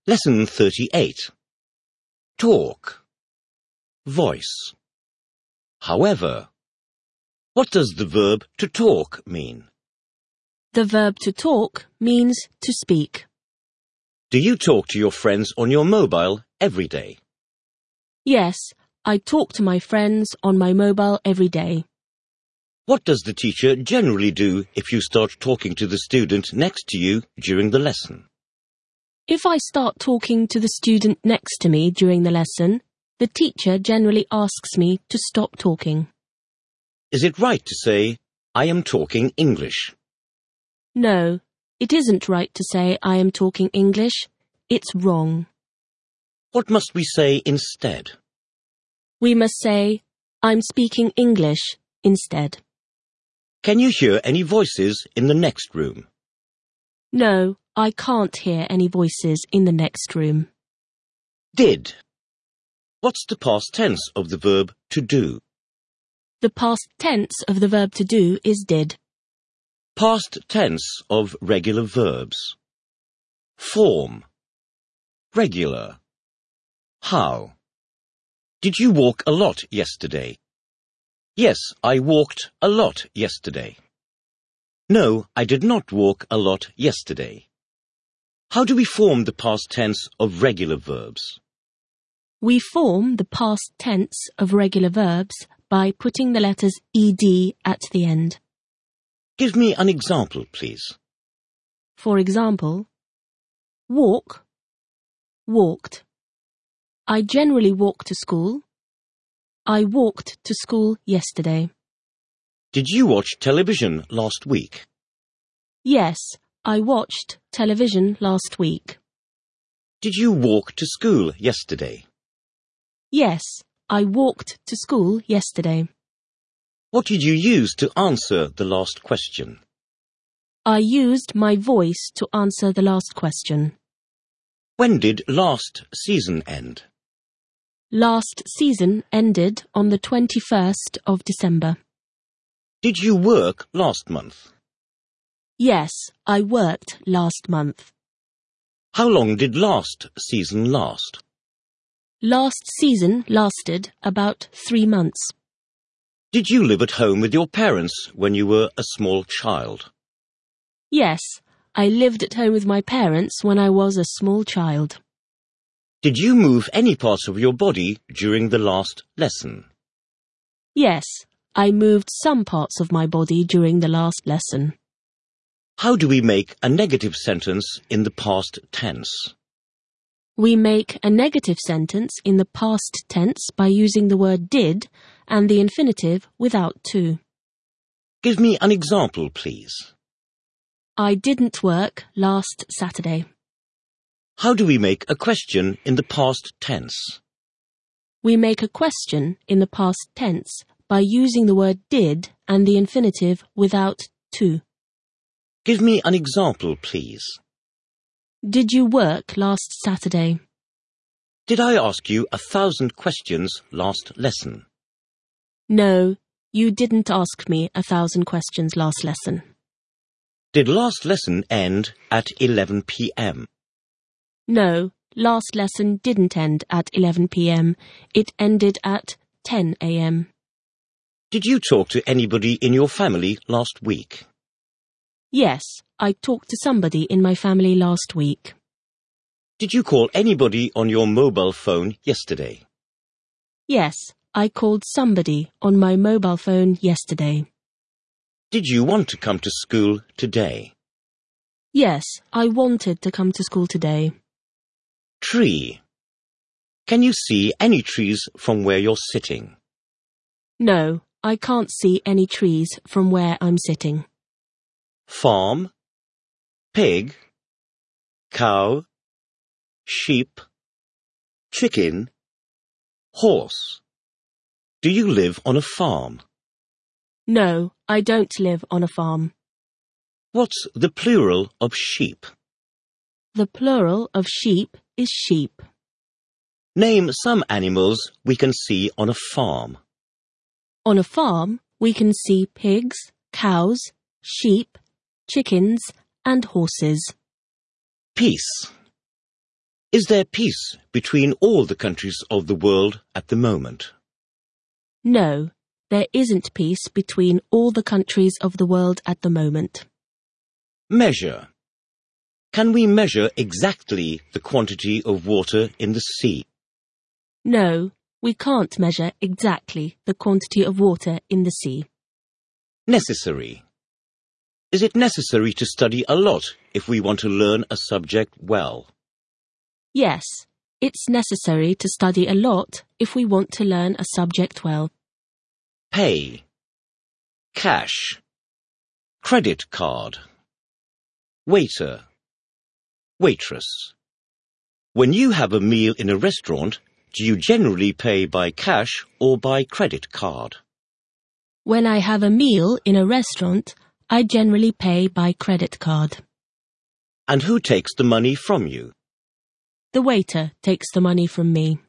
Lesson 38. Talk. Voice. However. What does the verb to talk mean? The verb to talk means to speak. Do you talk to your friends on your mobile every day? Yes, I talk to my friends on my mobile every day. What does the teacher generally do if you start talking to the student next to you during the lesson? If I start talking to the student next to me during the lesson, the teacher generally asks me to stop talking. Is it right to say, I am talking English? No, it isn't right to say I am talking English. It's wrong. What must we say instead? We must say, I'm speaking English instead. Can you hear any voices in the next room? No, I can't hear any voices in the next room. Did. What's the past tense of the verb to do? The past tense of the verb to do is did. Past tense of regular verbs. Form. Regular. How. Did you walk a lot yesterday? Yes, I walked a lot yesterday. No, I did not walk a lot yesterday. How do we form the past tense of regular verbs? We form the past tense of regular verbs by putting the letters ed at the end. Give me an example, please. For example, walk, walked. I generally walk to school. I walked to school yesterday. Did you watch television last week? Yes, I watched television last week. Did you walk to school yesterday? Yes, I walked to school yesterday. What did you use to answer the last question? I used my voice to answer the last question. When did last season end? Last season ended on the 21st of December. Did you work last month? Yes, I worked last month. How long did last season last? Last season lasted about 3 months. Did you live at home with your parents when you were a small child? Yes, I lived at home with my parents when I was a small child. Did you move any parts of your body during the last lesson? Yes, I moved some parts of my body during the last lesson. How do we make a negative sentence in the past tense? We make a negative sentence in the past tense by using the word did and the infinitive without to. Give me an example, please. I didn't work last Saturday. How do we make a question in the past tense? We make a question in the past tense by using the word did and the infinitive without to. Give me an example, please. Did you work last Saturday? Did I ask you 1,000 questions last lesson? No, you didn't ask me 1,000 questions last lesson. Did last lesson end at 11 p.m.? No, last lesson didn't end at 11 p.m. It ended at 10 a.m. Did you talk to anybody in your family last week? Yes, I talked to somebody in my family last week. Did you call anybody on your mobile phone yesterday? Yes, I called somebody on my mobile phone yesterday. Did you want to come to school today? Yes, I wanted to come to school today. Tree. Can you see any trees from where you're sitting? No, I can't see any trees from where I'm sitting. Farm. Pig. Cow. Sheep. Chicken. Horse. Do you live on a farm? No, I don't live on a farm. What's the plural of sheep? The plural of sheep is sheep. Name some animals we can see on a farm. On a farm, we can see pigs, cows, sheep, chickens, and horses. Peace. Is there peace between all the countries of the world at the moment? No, there isn't peace between all the countries of the world at the moment. Measure. Can we measure exactly the quantity of water in the sea? No, we can't measure exactly the quantity of water in the sea. Necessary. Is it necessary to study a lot if we want to learn a subject well? Yes, it's necessary to study a lot if we want to learn a subject well. Pay. Cash. Credit card. Waiter. Waitress. When you have a meal in a restaurant, do you generally pay by cash or by credit card? When I have a meal in a restaurant, I generally pay by credit card. And who takes the money from you? The waiter takes the money from me.